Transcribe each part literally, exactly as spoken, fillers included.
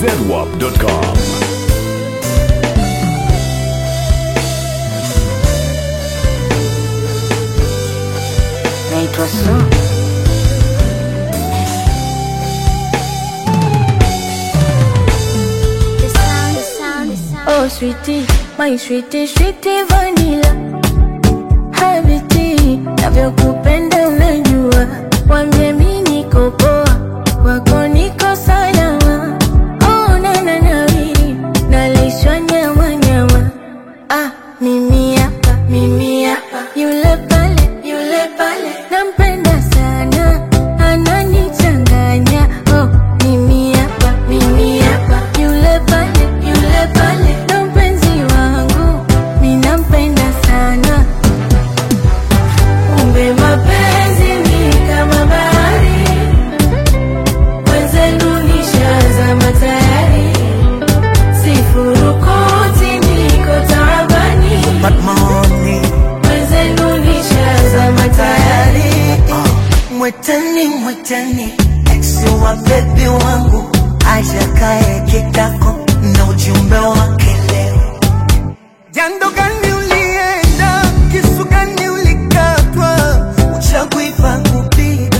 zedwap dot com. Naitwa Su. Oh sweetie, my sweetie, sweetie vanilla Habiti, navyokupenda unajua Wambie mi niko poa, wako niko salama Oh nana nawiri, nalishwa nyama nyama Ah, mimi hapa, mimi hapa Yule pale, yule pale Nampenda sana, ananichanganya Oh, mimi hapa, mimi hapa Yule pale, yule pale ndo mpenzi wangu, mi nampenda sana Kumbe mapenzi ni kama bahari Mwenzenu nishazama tayari Sifurukuti niko taabani But money Mwenzenu nishazama tayari uh, Mwetani, mwetani Eksi wa baby wangu Aja kae kitako na ujumbe wake leo Jando gani ulienda Kisu gani ulikatwa Uchagui pangu piga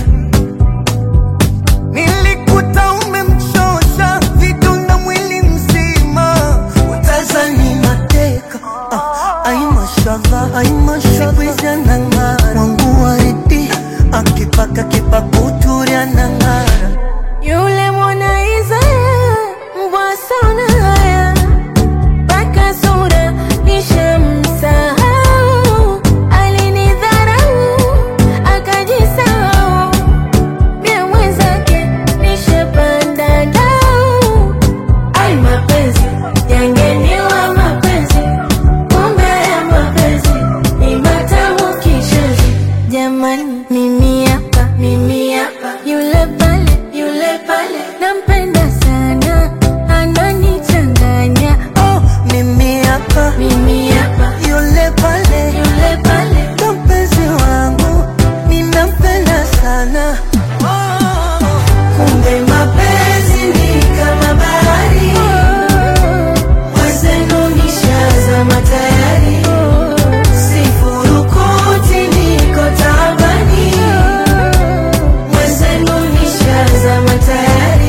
Nilikuta umemchosha Vidonda mwili mzima Utazani mateka uh, Ay mashallah, ay mashallah Sikwiza na ngara Wangu waridi Akipaka kipakuturi anangara Yule mwana Isaya mbwa sana haya Paka sura nishamsahau Alinidharau akajisahau Pia mwenzake nishapanda dau Ay mapenzi yangeniwa mapenzi Kumbe ya mapenzi ni matamu kishazi Jamani mimi hapa, mimi hapa Yule pale, yule pale Nampenda sana, ananichanganya Oh, mimi hapa Mimi hapa, Yule pale yule pale ndo mpenzi wangu Ninampenda sana oh. Kumbe mapenzi ni kama bahari Mwenzenu nishazama tayari Sifurukuti niko taabani Mwenzenu nishazama tayari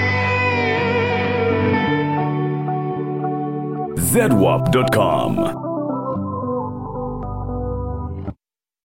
zedwap dot com.